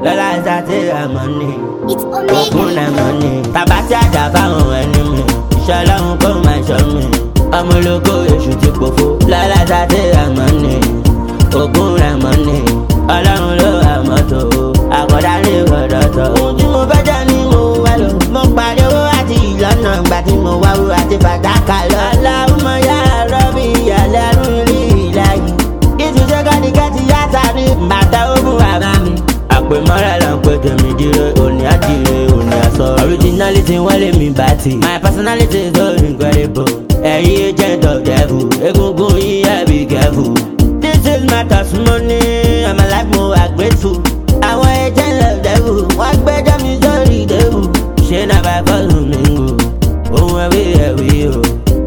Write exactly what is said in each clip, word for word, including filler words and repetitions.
lọ́la ṣàtì àmọ́ni It's Omega. ògùn àmọ́ni bàbá tí àjà fáwọn ẹni mi iṣẹ́ ọlọ́run kó máa ṣọ́ mi ọmọ ológo èṣù ti pòfo lọ́la ṣàtì àmọ́ni ògùn àmọ́ni ọlọ́run ló wà mọ́tò àkọ́dá ní ìwọ̀dọ̀tọ̀. ohun tí mo fẹ́ jẹ́ ni mo wá lọ mo parí owó àti ìlọ́nà ìgbà tí mo wá wúrà àti fàdákà lọ. aláwùmọ̀ yá rọ́bì ìyàlẹ́ rún rí ìlàyé ìtúnṣe kọ́díkẹ́tì yá sáré bàtà ogun àbá mi. àpèmọ́ra là ń pè tèmi dire òní àdìrẹ òní àsọ. originality wọ́n lé mi bá ti. my personality is so incredible. ẹ̀yin agent of devil egungun yìí ẹ̀ be careful. this is my testimony I'm alive mo are grateful. àwọn agent of devil wọ́n gbẹ́jọ́ mi sórí devil. ṣé náà bá fọ́ọ̀lù mi ń gò ohun ẹ̀wí ẹ̀wí o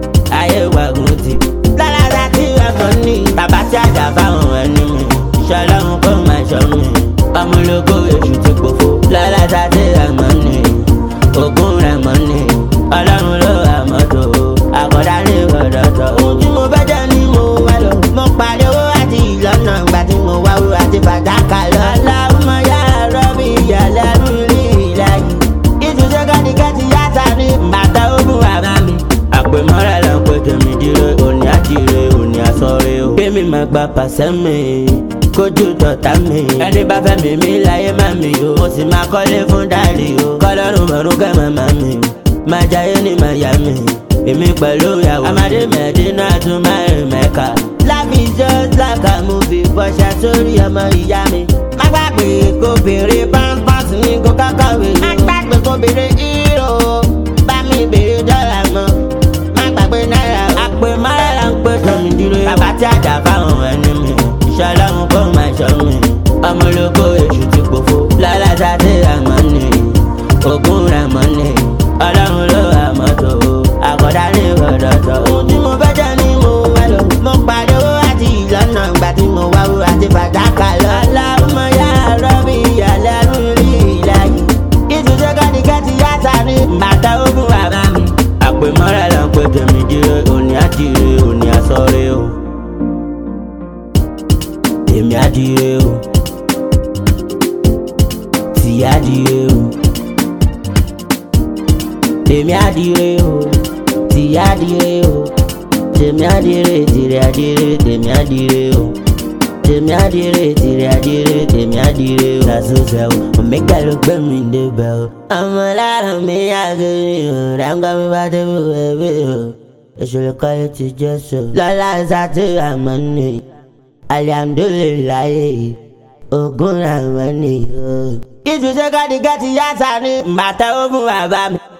ayé wa gùn ti. lálàdá tí wọ́n kàn ní bàbá tí àjà fáwọn ẹni mi iṣẹ́ ọlọ́run kó máa ṣọ́ mi ọmọ ológo èṣù ti pòfo lálàdá tí àmọ́ ni ògùn rẹ̀ mọ́ ni ọlọ́run ló wà mọ́tò àkọ́dá ní ìwọ̀dọ̀tọ̀. ohun tí mo fẹ́ jẹ́ ni mo wá lọ mo parí owó àti ìlọ́nà ìgbà tí mo wá wúrà àti fàdákà lọ. aláwùmọ̀ yá rọ́bì ìyàlẹ́ rún rí ìlàyé ìtúnṣe kọ́díkẹ́tì yá sáré bàtà ogun àbá mi. àpèmọ́ra là ń pè tèmi dire òní àdìrẹ òní àsọ̀rẹ́ o. kémi máa gba pàṣẹ mi kójú tọ̀tà mi. ẹni bá fẹ́ mi mi láyé má mi o. mo sì máa kọ́lé fún dáàrí o. kọ́lọ́run mọ̀rún kẹ́ màmá mi. máa jayé ní Miami. èmi pẹ̀lú ìyàwó. amadé mẹ́dínà tún máa rìn mẹ́ka. life is just like a movie bọ́ṣà sórí ọmọ ìyá mi. má gbàgbé kó béèrè pampers ní kó kákàwé. má gbàgbé kó béèrè hero. bá mi béèrè dọ́là mọ́. má gbàgbé náírà o. àpèmọ́ra là ń pè tèmi dire. bàbá tí àjà fáwọn ẹni mi iṣẹ́ ọlọ́run kó máa ṣọ́ mi ọmọ ológo èṣù ti pòfo lálàdá tí àmọ́ ni ògùn rẹ̀ mọ́ ni ọlọ́run ló wà mọ́tò àkọ́dá ní ìwọ̀dọ̀tọ̀. ohun tí mo fẹ́ jẹ́ ni mo wá lọ mo parí owó àti ìlọ́nà ìgbà tí mo wá wúrà àti fàdákà lọ. aláwùmọ̀ yá rọ́bì ìyàlẹ́ rún rí ìlàyé ìtúnṣe kọ́díkẹ́tì yá sáré bàtà ogun àbá mi. àpèmọ́ra là ń pè tèmi dire òní àdìrẹ òní àsọ̀rẹ́ o. èmi àdìrẹ o tì àdìrẹ o tèmi àdìrẹ o tì àdìrẹ o tèmi àdìrẹ tìrẹ àdìrẹ tèmi àdìrẹ o tèmi àdìrẹ tìrẹ àdìrẹ tèmi àdìrẹ o. lásòsè o Omega ló gbé mi débẹ̀ o. ọmọ lára mi àgẹrẹ o ráńgá mi bá débi wẹ̀wẹ̀ o ìṣòro kọ́lé ti jẹ́ sọ. lọ́la ṣàtì àmọ́ ni alihamdulilayi ògùn àmọ́ ni o. ìtúnṣe kọ́díkẹ́tì yá sáré bàtà ogun bàbá mi.